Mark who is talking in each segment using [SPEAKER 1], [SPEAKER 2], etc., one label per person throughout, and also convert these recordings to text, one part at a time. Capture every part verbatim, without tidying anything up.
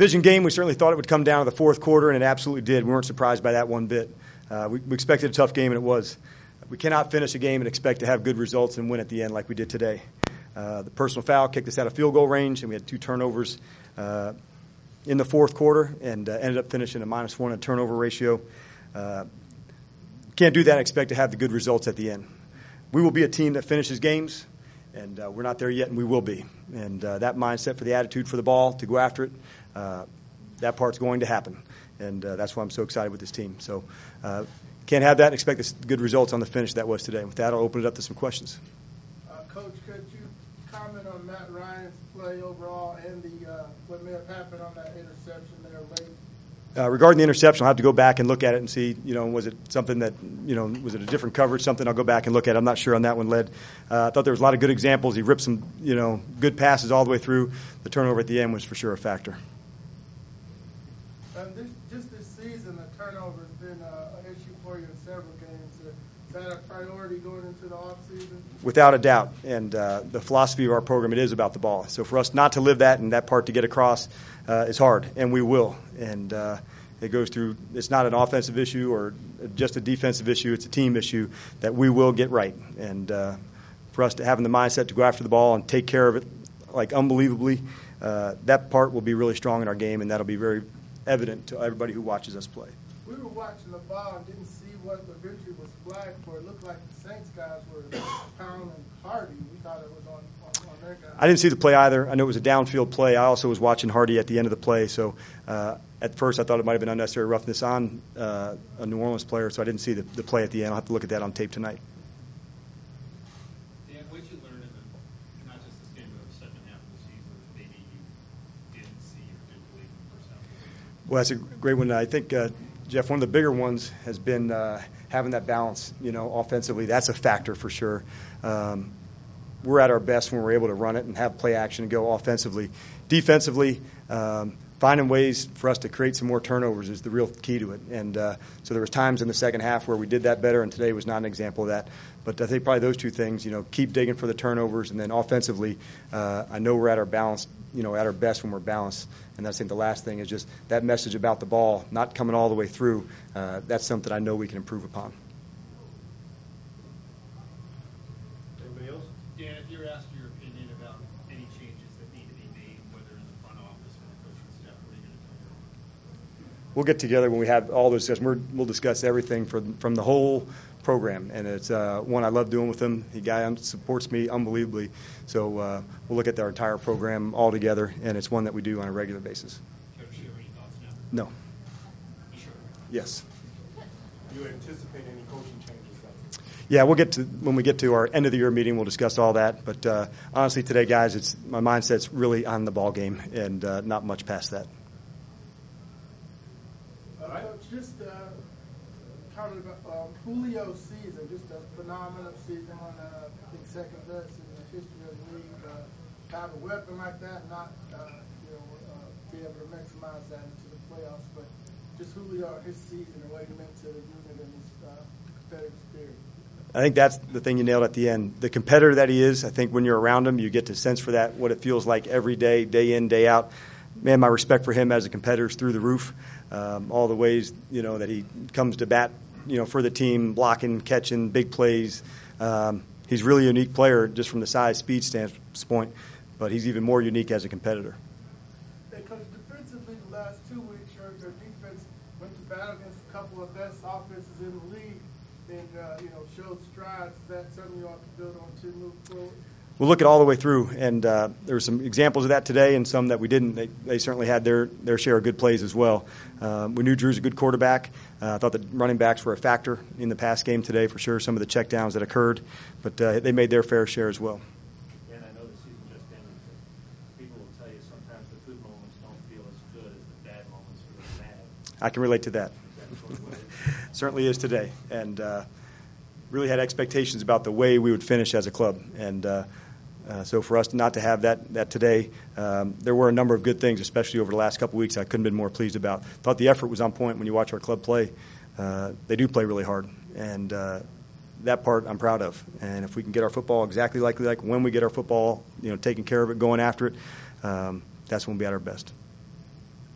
[SPEAKER 1] division game, we certainly thought it would come down to the fourth quarter, and it absolutely did. We weren't surprised by that one bit. Uh, we, we expected a tough game, and it was. We cannot finish a game and expect to have good results and win at the end like we did today. Uh, the personal foul kicked us out of field goal range, and we had two turnovers uh, in the fourth quarter and uh, ended up finishing a minus one in turnover ratio. Uh, can't do that and expect to have the good results at the end. We will be a team that finishes games. And uh, we're not there yet, and we will be. And uh, that mindset for the attitude for the ball, to go after it, uh, that part's going to happen. And uh, that's why I'm so excited with this team. So uh, can't have that and expect this good results on the finish that was today. With that, I'll open it up to some questions.
[SPEAKER 2] Uh, Coach, could you comment on Matt Ryan's play overall and the uh, what may have happened on that interception there late?
[SPEAKER 1] Uh, regarding the interception, I'll have to go back and look at it and see, you know, was it something that, you know, was it a different coverage, something I'll go back and look at. I'm not sure on that one, Led. Uh, I thought there was a lot of good examples. He ripped some, you know, good passes all the way through. The turnover at the end was for sure a factor.
[SPEAKER 2] Um, this, just this season, the turnover has been uh, an issue for you in several games. Is that a priority going into the offseason?
[SPEAKER 1] Without a doubt. And uh, the philosophy of our program, it is about the ball. So for us not to live that and that part to get across uh, is hard, and we will. And uh, it goes through – it's not an offensive issue or just a defensive issue. It's a team issue that we will get right. And uh, for us to having the mindset to go after the ball and take care of it, like unbelievably, uh, that part will be really strong in our game, and that'll be very evident to everybody who watches us play.
[SPEAKER 2] We were watching the ball and didn't see what the victory was flagged for. It looked like the Saints guys were pounding Hardy. We thought it was on, on, on their guys.
[SPEAKER 1] I didn't see the play either. I know it was a downfield play. I also was watching Hardy at the end of the play. So uh, at first I thought it might have been unnecessary roughness on uh, a New Orleans player, so I didn't see the, the play at the end. I'll have to look at that on tape tonight.
[SPEAKER 3] Dan, what did you learn in the, not just this game, but the second half of the season that maybe you didn't see or didn't believe in the first half?
[SPEAKER 1] Well, that's a great one. I think uh, Jeff, one of the bigger ones has been uh, having that balance, you know, offensively. That's a factor for sure. Um, we're at our best when we're able to run it and have play action and go offensively. Defensively, um, finding ways for us to create some more turnovers is the real key to it. And uh, so there was times in the second half where we did that better, and today was not an example of that. But I think probably those two things, you know, keep digging for the turnovers, and then offensively, uh, I know we're at our balance, you know, at our best when we're balanced. And I think the last thing is just that message about the ball not coming all the way through. Uh, that's something I know we can improve upon.
[SPEAKER 3] Anybody else? Dan, if you're asked your opinion about any changes that need to be made, whether in the front office or the coaching staff, what are you going to tell them?
[SPEAKER 1] We'll get together when we have all those discussions. We're, we'll discuss everything from, from the whole program, and it's uh, one I love doing with him. The guy supports me unbelievably, so uh, we'll look at our entire program all together, and it's one that we do on a regular basis.
[SPEAKER 3] Care to share any thoughts now?
[SPEAKER 1] No.
[SPEAKER 3] You sure?
[SPEAKER 1] Yes.
[SPEAKER 4] Do you anticipate any coaching changes then?
[SPEAKER 1] Yeah, we'll get to when we get to our end of the year meeting. We'll discuss all that. But uh, honestly, today, guys, it's my mindset's really on the ball game, and uh, not much past that.
[SPEAKER 2] Uh, Coach, just uh, kind of um, Julio's season, just a phenomenal season on, uh, I think, second best in the history of the league. Uh, to have a weapon like that, not uh, you know, uh, be able to maximize that into the playoffs, but just Julio, his season and what he meant to the unit and his uh, competitive spirit.
[SPEAKER 1] I think that's the thing you nailed at the end. The competitor that he is, I think when you're around him, you get to sense for that, what it feels like every day, day in, day out. Man, my respect for him as a competitor is through the roof. Um, all the ways, you know, that he comes to bat, you know, for the team, blocking, catching, big plays. Um, he's really a unique player just from the size, speed standpoint, but he's even more unique as a competitor.
[SPEAKER 2] Hey, Coach, defensively, the last two weeks, your, your defense went to battle against a couple of best offenses in the league and, uh, you know, showed strides. Is that something you ought to build on to move forward?
[SPEAKER 1] We'll look at all the way through, and uh, there were some examples of that today and some that we didn't. They, they certainly had their, their share of good plays as well. Uh, we knew Drew's a good quarterback. Uh, I thought the running backs were a factor in the pass game today for sure, some of the checkdowns that occurred, but uh, they made their fair share as well.
[SPEAKER 3] And I know the season just ended, but people will tell you sometimes the good moments don't feel as good as the bad moments feel bad.
[SPEAKER 1] I can relate to that. Certainly is today, and uh, really had expectations about the way we would finish as a club, and uh, Uh, so for us not to have that that today, um, there were a number of good things, especially over the last couple of weeks, I couldn't have been more pleased about. Thought the effort was on point when you watch our club play. Uh, they do play really hard, and uh, that part I'm proud of. And if we can get our football exactly like, like when we get our football, you know, taking care of it, going after it, um, that's when we'll be at our best.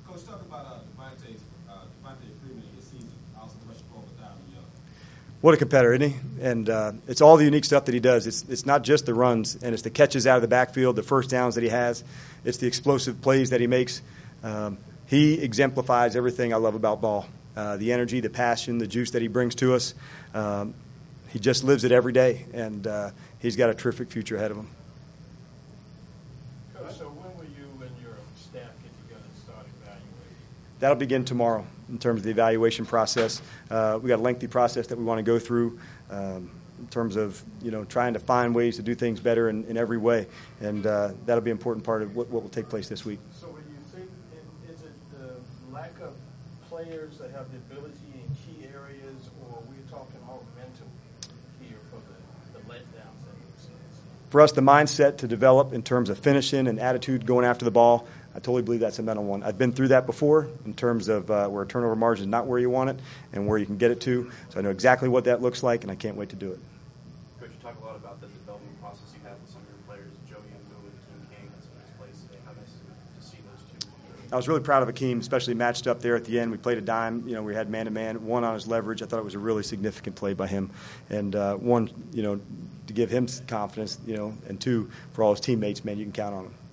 [SPEAKER 5] Coach, talk about uh, Devontae, uh, Devontae Freeman in his season. Also, rushing forward with Diamond Young.
[SPEAKER 1] What a competitor, isn't he? And uh, it's all the unique stuff that he does. It's it's not just the runs, and it's the catches out of the backfield, the first downs that he has. It's the explosive plays that he makes. Um, he exemplifies everything I love about ball. Uh, the energy, the passion, the juice that he brings to us. Um, he just lives it every day, and uh, he's got a terrific future ahead of him.
[SPEAKER 6] Coach, so when will you and your staff get together and start evaluating?
[SPEAKER 1] That'll begin tomorrow in terms of the evaluation process. Uh, we got a lengthy process that we want to go through um, in terms of, you know, trying to find ways to do things better in, in every way, and uh, that'll be an important part of what, what will take place this week.
[SPEAKER 6] So will you think, in- is it the lack of players that have the ability in key areas, or we're talking more mental here for the, the letdowns that we've seen?
[SPEAKER 1] For us, the mindset to develop in terms of finishing and attitude going after the ball, I totally believe that's a mental one. I've been through that before in terms of uh, where turnover margin is not where you want it and where you can get it to. So I know exactly what that looks like, and I can't wait to do it.
[SPEAKER 7] Coach, you talk a lot about the development process you have with some of your players, Joey Youngboom and King King. That's a nice place today. How nice is it to see those two?
[SPEAKER 1] I was really proud of Akeem, especially matched up there at the end. We played a dime. You know, we had man-to-man, one on his leverage. I thought it was a really significant play by him. And uh, one, you know, to give him confidence, you know, and two, for all his teammates, man, you can count on him.